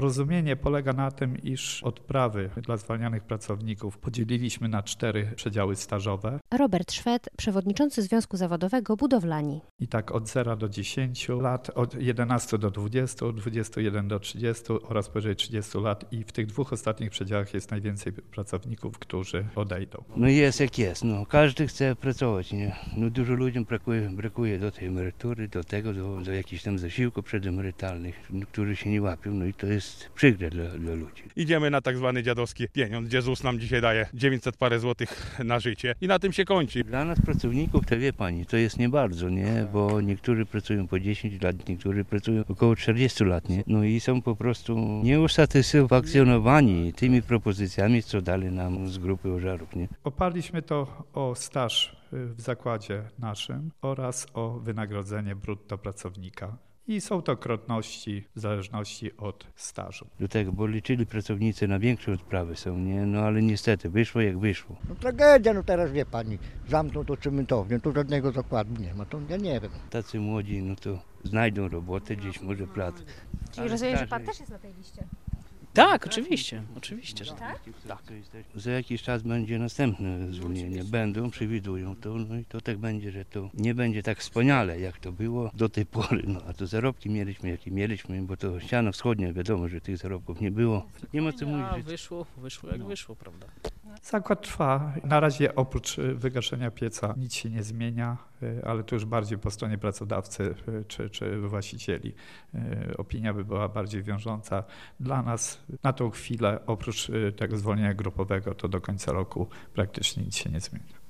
Porozumienie polega na tym, iż odprawy dla zwalnianych pracowników podzieliliśmy na 4 przedziały stażowe. Robert Szwed, przewodniczący Związku Zawodowego Budowlani. I tak od 0 do 10 lat, od 11 do 20, od 21 do 30 oraz powyżej 30 lat i w tych 2 ostatnich przedziałach jest najwięcej pracowników, którzy odejdą. No jest jak jest, każdy chce pracować, nie? Dużo ludziom brakuje do tej emerytury, do tego, do jakichś tam zasiłków przedemerytalnych, którzy się nie łapią, i to jest przykre dla ludzi. Idziemy na tak zwany dziadowski pieniądz, gdzie ZUS nam dzisiaj daje 900 parę złotych na życie i na tym się kończy. Dla nas pracowników, to wie pani, to jest nie bardzo, nie? Bo niektórzy pracują po 10 lat, niektórzy pracują około 40 lat, nie? I są po prostu nieusatysfakcjonowani tymi propozycjami, co dali nam z grupy Ożarów, nie? Oparliśmy to o staż w zakładzie naszym oraz o wynagrodzenie brutto pracownika. I są to krotności w zależności od stażu. Do tego, bo liczyli pracownicy na większe odprawy są, nie? Ale niestety wyszło jak wyszło. Tragedia, teraz wie pani, zamknął to cementownię, tu żadnego zakładu nie ma, to ja nie wiem. Tacy młodzi, to znajdą robotę, gdzieś może pracę. Czyli rozumiem, że pan też jest na tej liście? Tak, oczywiście, że tak. Za jakiś czas będzie następne zwolnienie. Przewidują to, i to tak będzie, że to nie będzie tak wspaniale, jak to było do tej pory. A to zarobki mieliśmy, jakie mieliśmy, bo to ściana wschodnia, wiadomo, że tych zarobków nie było. Nie ma co mówić. Wyszło jak wyszło, prawda? Zakład trwa. Na razie oprócz wygaszenia pieca nic się nie zmienia, ale to już bardziej po stronie pracodawcy czy właścicieli. Opinia by była bardziej wiążąca. Dla nas na tą chwilę oprócz tego zwolnienia grupowego to do końca roku praktycznie nic się nie zmienia.